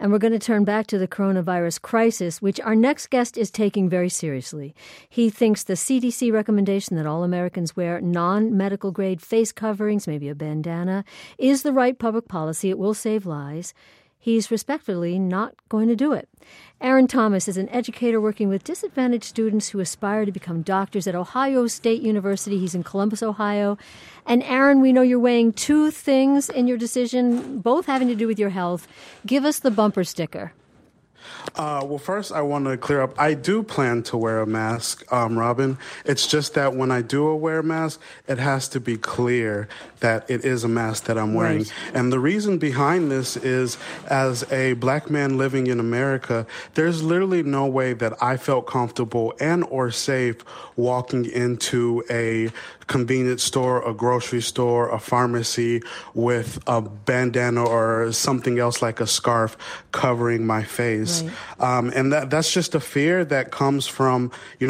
And we're going to turn back to the coronavirus crisis, which our next guest is taking very seriously. He thinks the CDC recommendation that all Americans wear non-medical grade face coverings, maybe a bandana, is the right public policy. It will save lives. He's respectfully not going to do it. Aaron Thomas is an educator working with disadvantaged students who aspire to become doctors at Ohio State University. He's in Columbus, Ohio. And Aaron, we know you're weighing two things in your decision, both having to do with your health. Give us the bumper sticker. Well, first, I want to clear up. I do plan to wear a mask, Robin. It's just that when I do wear a mask, it has to be clear that it is a mask that I'm wearing. Right. And the reason behind this is, as a black man living in America, there's literally no way that I felt comfortable and or safe walking into a convenience store, a grocery store, a pharmacy with a bandana or something else like a scarf covering my face. Right. And that's just a fear that comes from,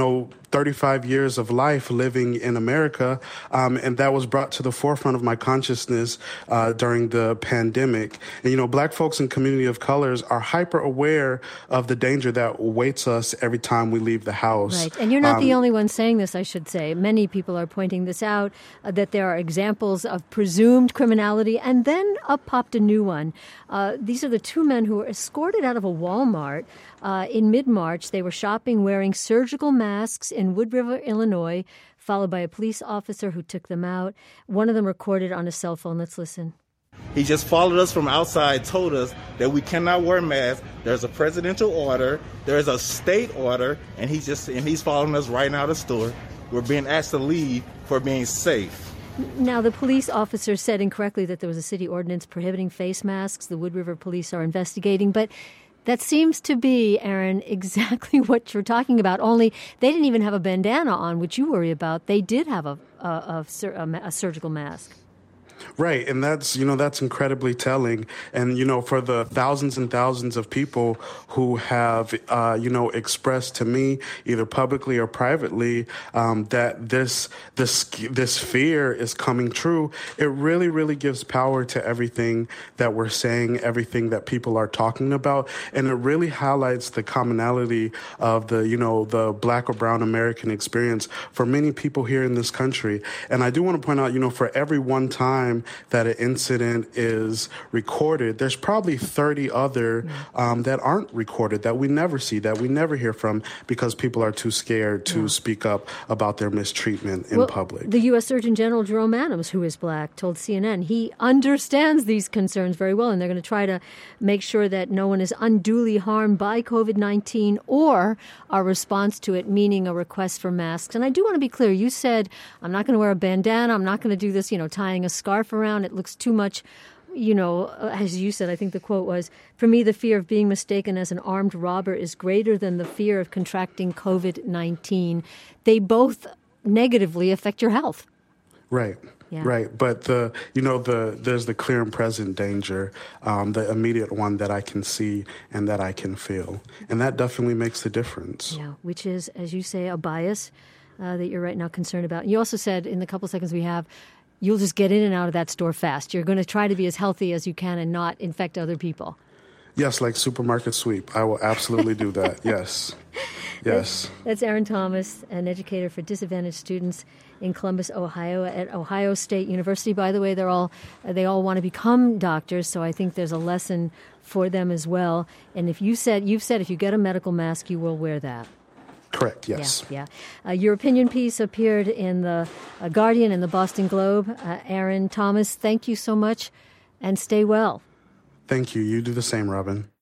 35 years of life living in America, and that was brought to the forefront of my consciousness during the pandemic. And, black folks and community of colors are hyper aware of the danger that awaits us every time we leave the house. Right, and you're not the only one saying this, I should say. Many people are pointing this out, that there are examples of presumed criminality, and then up popped a new one. These are the two men who were escorted out of a Walmart in mid-March. They were shopping wearing surgical masks in Wood River, Illinois, followed by a police officer who took them out. One of them recorded on a cell phone. Let's listen. He just followed us from outside, told us that we cannot wear masks. There's a presidential order, there's a state order, and he's following us right now to the store. We're being asked to leave for being safe. Now, the police officer said incorrectly that there was a city ordinance prohibiting face masks. The Wood River police are investigating, but that seems to be, Aaron, exactly what you're talking about, only they didn't even have a bandana on, which you worry about. They did have a surgical mask. Right, and that's incredibly telling. And, for the thousands and thousands of people who have, expressed to me, either publicly or privately, that this fear is coming true, it really, really gives power to everything that we're saying, everything that people are talking about. And it really highlights the commonality of the black or brown American experience for many people here in this country. And I do want to point out, for every one time that an incident is recorded, there's probably 30 other that aren't recorded, that we never see, that we never hear from, because people are too scared to speak up about their mistreatment in public. The U.S. Surgeon General Jerome Adams, who is black, told CNN he understands these concerns very well, and they're going to try to make sure that no one is unduly harmed by COVID-19 or our response to it, meaning a request for masks. And I do want to be clear. You said, I'm not going to wear a bandana. I'm not going to do this, tying a scarf around. It looks too much, as you said, I think the quote was, for me, the fear of being mistaken as an armed robber is greater than the fear of contracting COVID-19. They both negatively affect your health. Right. Yeah. Right. But there's the clear and present danger, the immediate one that I can see and that I can feel. And that definitely makes the difference. Yeah, which is, as you say, a bias that you're right now concerned about. You also said in the couple seconds we have, you'll just get in and out of that store fast. You're going to try to be as healthy as you can and not infect other people. Yes, like supermarket sweep. I will absolutely do that. Yes. Yes. That's Aaron Thomas, an educator for disadvantaged students in Columbus, Ohio, at Ohio State University. By the way, they all want to become doctors, so I think there's a lesson for them as well. And you've said if you get a medical mask, you will wear that. Correct, yes. Yeah. Your opinion piece appeared in the Guardian and the Boston Globe. Aaron Thomas, thank you so much, and stay well. Thank you. You do the same, Robin.